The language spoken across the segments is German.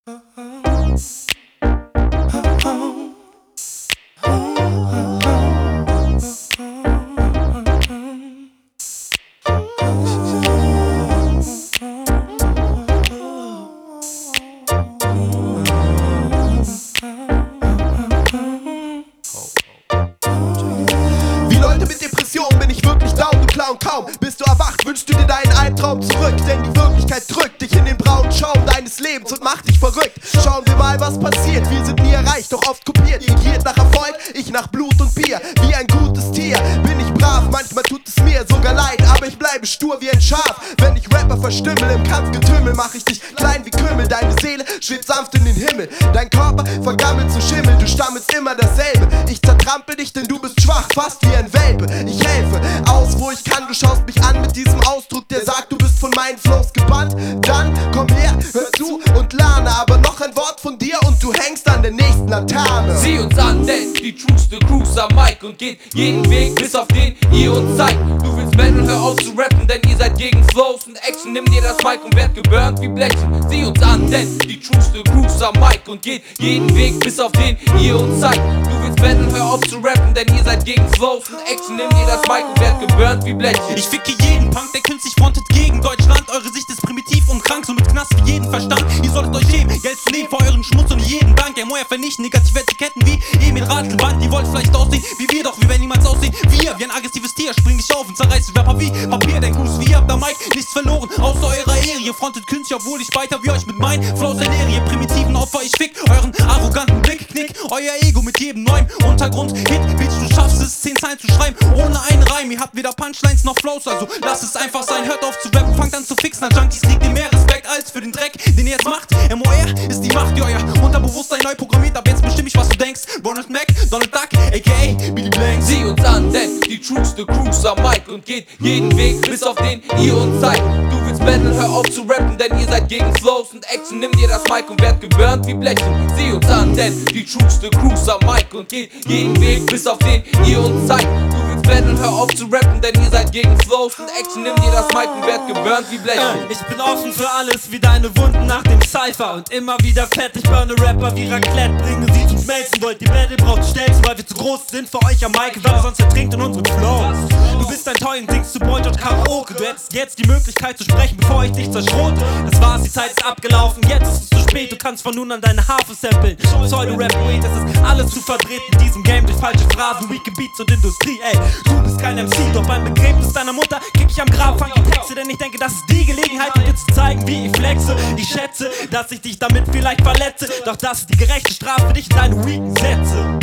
Wie Leute mit Depressionen bin ich wirklich down, du Clown. Kaum bist du erwacht, wünschst du dir deinen Albtraum zurück. Denn die Wirklichkeit drückt dich in den braunen Schaum deines Lebens und macht dich verrückt. Schauen wir mal, was passiert. Wir sind nie erreicht, doch oft kopiert. Ihr giert nach Erfolg, ich nach Blut und Bier. Wie ein gutes Tier bin ich brav, manchmal tut es mir sogar leid. Aber ich bleibe stur wie ein Schaf. Wenn ich Rapper verstümmel, im Kampfgetümmel mach ich dich klein wie Kümmel. Deine Seele schwebt sanft in den Himmel. Dein Körper vergammelt zu Schimmel. Du stammelst immer dasselbe. Ich zertrampel dich, denn du bist schwach, fast wie ein Welpe. Ich helfe aus, wo ich kann. Du schaust mich an mit diesem Ausdruck, der sagt, du bist von meinen Flows gebannt. Dann komm her, hör zu und lerne. Aber noch ein Wort von dir und du hängst an der nächsten Laterne. Sieh uns an, denn die trueste Crews am Mic und geht jeden Weg, bis auf den ihr uns zeigt. Du willst Battle, hör auf zu rappen, denn ihr seid gegen Flows und Action. Nimm dir das Mic und werd geburnt wie Blechchen. Sieh uns an, denn die trueste Crews am Mic und geht jeden Weg, bis auf den ihr uns zeigt. Du willst Battle, hör auf zu rappen, denn ihr seid gegen Flows und Action. Nimm dir das Mic und werd geburnt wie Blechchen. Ich ficke jeden Punk, der künstlich frontet gegen Deutschland. Eure Sicht ist primitiv und krank, somit Knast für jeden Verstand. Ihr solltet euch schämen, Geld zu nehmen vor euren Schmutz und jeden Dank. Ja, Moja vernichten, negative Etiketten wie Emil Radlband. Ihr wollt vielleicht aussehen wie wir, doch wir werden niemals aussehen. Wir, wie ein aggressives Tier, spring dich auf und zerreißt Rapper wie Papier. Denn Gruß wie ihr habt am Mic nichts verloren, außer eurer Ehre. Ihr frontet künstlich, obwohl ich weiter wie euch mit meinen Flows ernähre. Ihr primitiven Opfer, ich fick euren arroganten Blick, knick euer Ego mit jedem neuen Untergrund-Hit. Bitch, du schaffst es, 10 Zeilen zu schreiben, ohne einen Reim. Ihr habt weder Punchlines noch Flows, also lasst es einfach sein. Hört auf zu rappen, fangt an zu fixen. Als Junkies kriegt ihr mehr Respekt als für den Dreck, den ihr jetzt macht. MOR ist die Macht, die euer Unterbewusstsein neu programmiert. Ab jetzt bestimm ich, was du denkst. Ronald Mac, Donald Duck, a.k.a. Billy Blanks. Sieh uns an, denn die trueste Crews am Mic und geht jeden Weg, bis auf den ihr uns zeigt. Du willst Battle, hör auf zu rappen, denn ihr seid gegen Flows und Action. Nimm dir das Mic und werd geburnt wie Blechchen. Sieh uns an, denn die trueste Crews am Mic und geht jeden Weg, bis auf den ihr uns zeigt. Du willst Battle, hör auf zu rappen, denn ihr seid gegen Flows und Action. Nimm dir das Mic und werd geburnt wie Blechchen. Ich bin offen für alles wie deine Wunden nach dem Cypher und immer wieder fett. Ich burne Rapper wie Raclette, bringe sie zum Schmelzen. Wollt ihr Battle, braucht schnellsten, weil wir zu groß sind für euch am Mic, weil ihr sonst ertrinkt in unseren Flows. Du bist ein Toy und singst zu Point und Karaoke. Du hättest jetzt die Möglichkeit zu sprechen, bevor ich dich zerschrote. Das war's, die Zeit ist abgelaufen, jetzt ist es zu spät. Du kannst von nun an deine Harfe samplen. Pseudo-Rap-Weed, es ist alles zu verdreht in diesem Game durch falsche Phrasen, weak Beats und Industrie. Ey, du bist kein MC, doch beim Begräbnis deiner Mutter krieg ich am Grab funky Texte, denn ich denke, das ist die Gelegenheit, dir zu zeigen, wie ich flexe. Ich schätze, dass ich dich damit vielleicht verletze, doch das ist die gerechte Strafe für dich in deine weaken Sätze.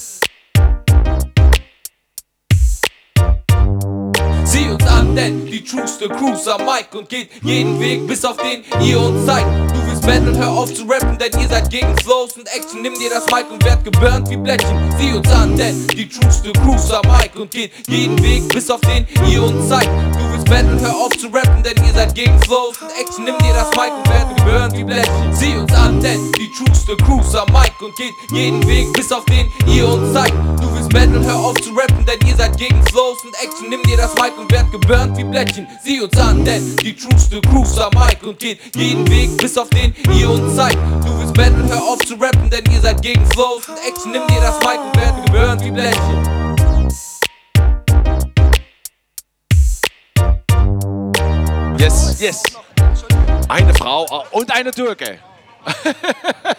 Sieh uns an, denn die trueste Crews am Mic und geht jeden Weg, bis auf den ihr uns zeigt. Du willst Battle, hör auf zu rappen, denn ihr seid gegen Flows und Action. Nimm dir das Mic und werd geburnt wie Blechchen. Sieh uns an, denn die trueste Crews am Mic und geht jeden Weg, bis auf den ihr uns zeigt. Du willst Battle, hör auf zu rappen, denn ihr seid gegen Flows und Action. Nimm dir das Mic und werd geburnt wie Blechchen. Sieh uns an, denn die trueste Crews am Mic und geht jeden Weg, bis auf den ihr uns zeigt. Du willst Battle, hör auf zu rappen, denn ihr seid gegen Flows und Action. Nimm dir das Mic und werd geburnt wie Blättchen. Sieh uns an, denn die trueste Crews am Mic und geht jeden Weg, bis auf den ihr uns zeigt. Du willst Battle, hör auf zu rappen, denn ihr seid gegen Flows und Action. Nimm dir das Mic und werd geburnt wie Blättchen. Yes, yes. Eine Frau und eine Türke.